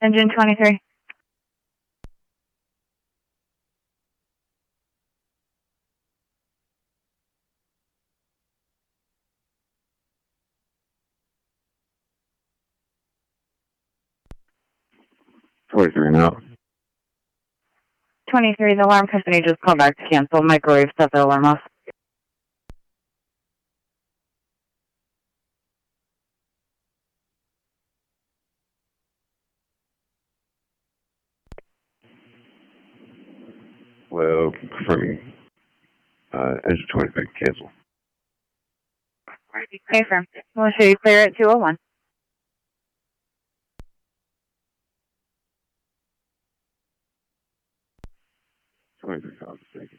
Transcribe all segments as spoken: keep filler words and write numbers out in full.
Engine twenty-three. twenty-three now. twenty-three, the alarm company just called back to cancel. Microwave set the alarm off. Well, confirming. Uh, engine twenty-three, cancel. Okay, firm. We'll show you clear at two oh one. twenty-three, copy, thank you.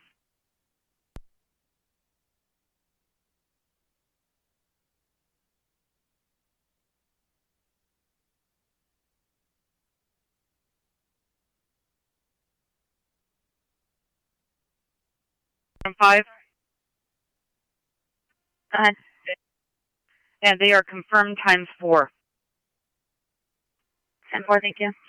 Five. Go ahead. And they are confirmed times four. ten four, thank you.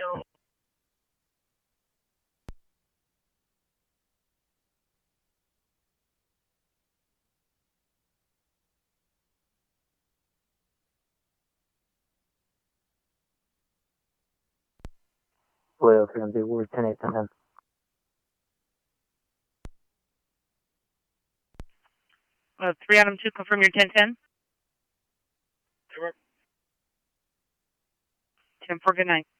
Well, F M D, we're ten eight ten ten. Uh, three Adam two, confirm your ten ten. ten four, good night.